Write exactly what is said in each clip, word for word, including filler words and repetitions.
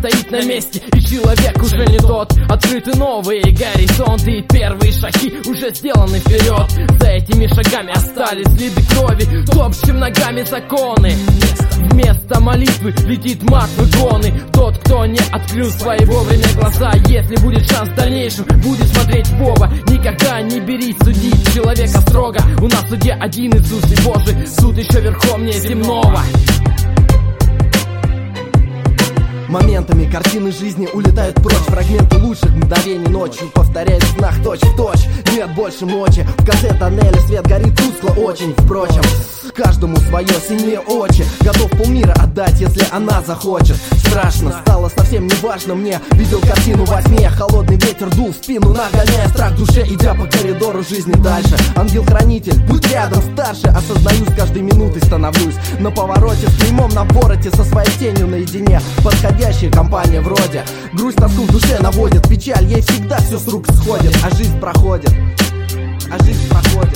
стоит на месте, и человек уже не тот. Открыты новые горизонты, и первые шаги уже сделаны вперед. За этими шагами остались следы крови, топчем ногами законы. Вместо молитвы летит мат в иконы. Тот, кто не открыл свои вовремя глаза, если будет шанс в дальнейшем, будет смотреть в оба. Никогда не берись судить человека строго. У нас в суде один Иисус и Божий суд еще верховнее земного. Моментами картины жизни улетают прочь. Фрагменты лучших мгновений ночью повторяют в снах точь в точь. Нет больше ночи, в конце тоннеля свет горит тускло очень. Впрочем, каждому свое, синие очи. Готов полмира отдать, если она захочет. Страшно, стало совсем не важно мне. Видел картину во сне, холодный ветер дул в спину, нагоняя страх в душе, идя по коридору жизни дальше. Ангел-хранитель, будь рядом старше. Осознаю, с каждой минутой становлюсь на повороте, с клеймом на вороте, со своей тенью наедине. Подходящая компания вроде. Грусть, тоску в душе наводит, печаль, ей всегда все с рук сходит. А жизнь проходит, а жизнь проходит.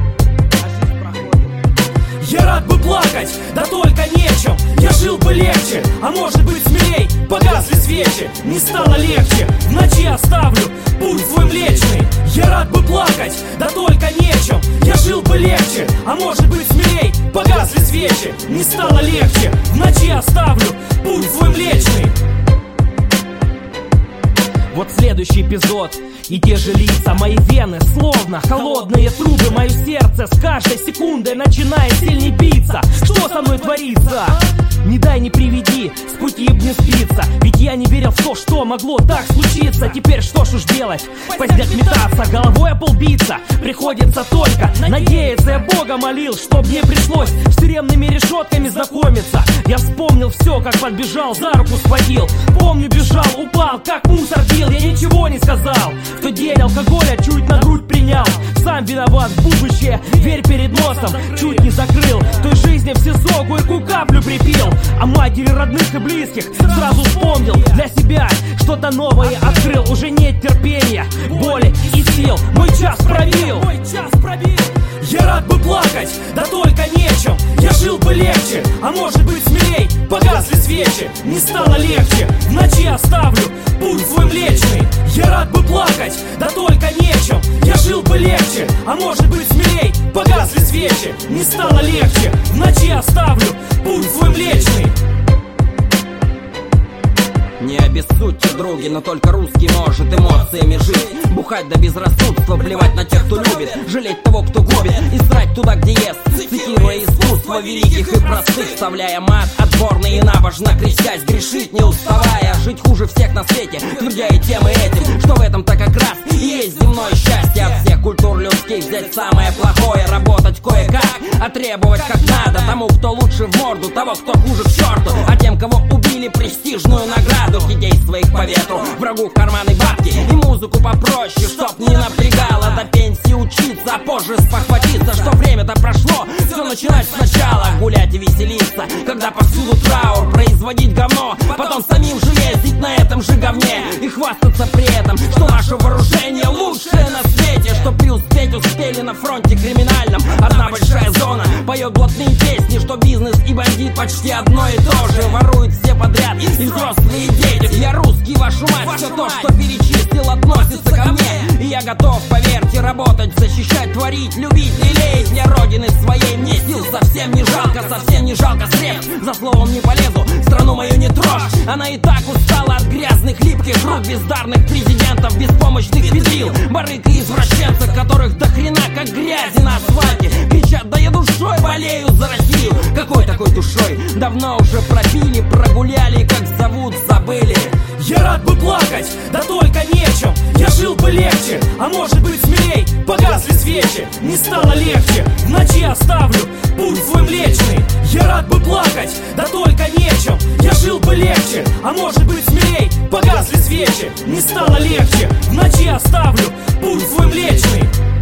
Я рад бы плакать, да только нечем. Я жил бы легче, а может быть смелей. Погасли свечи, не стало легче. В ночи оставлю путь свой млечный. Я рад бы плакать, да только нечем. Я жил бы легче, а может быть смелей. Погасли свечи, не стало легче. В ночи оставлю путь свой млечный. Вот следующий эпизод, и те же лица, мои вены словно холодные трубы. Мое сердце с каждой секундой начинает сильней биться. Что со мной творится? Не дай, не приведи, с пути б не сбиться. Ведь я не верил в то, что могло так случиться. Теперь что ж уж делать? Поздняк метаться, головой о пол биться. Приходится только надеяться. Я Бога молил, чтоб мне пришлось с тюремными решетками знакомиться. Я вспомнил все, как подбежал, за руку схватил. Помню, бежал, упал, как мусор бил. Я ничего не сказал. В тот день алкоголя чуть на грудь принял. Сам виноват в будущее, дверь перед носом чуть не закрыл. Той жизни в СИЗО горькую каплю припил. А матери, родных и близких сразу вспомнил. Для себя что-то новое открыл. Уже нет терпения, боли и сил. Мой час пробил, мой час пробил. Я рад бы плакать, да только нечем. Я жил бы легче, а может быть смелей. Погасли свечи, не стало легче. В ночи оставлю путь свой млечный. Я рад бы плакать, да только нечем. Я жил бы легче, а может быть смелей. Погасли свечи, не стало легче. В ночи оставлю путь свой млечный. Не обессудьте, други, но только русский может эмоциями жить. Бухать до безрассудства, плевать на тех, кто любит. Жалеть того, кто губит, и срать туда, где ест. Цитируя искусство великих и простых, вставляя мат отборный и набожно крестясь. Грешить не уставая, жить хуже всех на свете, твердя и тем и этим, что в этом-то как раз и есть земное счастье. От всех культур людских взять самое плохое, работать кое-как, а требовать как надо. Тому, кто лучше в морду, того, кто хуже к черту. А тем, кого убили, престижную награду. Детей своих по ветру, врагу в карманы бабки и музыку попроще, чтоб не напрягало. До пенсии учиться, а позже спохватиться, что время-то прошло, все начинать сначала. Гулять и веселиться, когда повсюду траур. Производить говно, потом самим же ездить на этом же говне. И хвастаться при этом, что наше вооружение лучшее на свете. Что преуспеть успели на фронте криминальном. Одна большая зона поет блатные песни, что бизнес и бандит почти одно и то же. Воруют все подряд, и взрослые дети. Я русский, вашу мать, все то, что перечислил, относится ко мне. И я готов, поверьте, работать, защищать, творить, любить, лелеять. Для родины своей мне сил совсем не жалко, совсем не жалко средств. За словом не полезу, страну мою не трожь. Она и так устала от грязных, липких рук бездарных президентов, беспомощных педрил, барыг и извращенцев, которых до хрена как грязи на асфальте. Кричат, да я душой болею за Россию. Какой такой душой? Давно уже пропили, прогуляли, как зовут, забыли. Я рад бы плакать, да только нечем. Я жил бы легче, а может быть смелей. Погасли свечи, не стало легче. В ночи оставлю путь свой млечный. Я рад бы плакать, да только нечем. Я жил бы легче, а может быть смелей. Погасли свечи, не стало легче. В ночи оставлю путь свой млечный.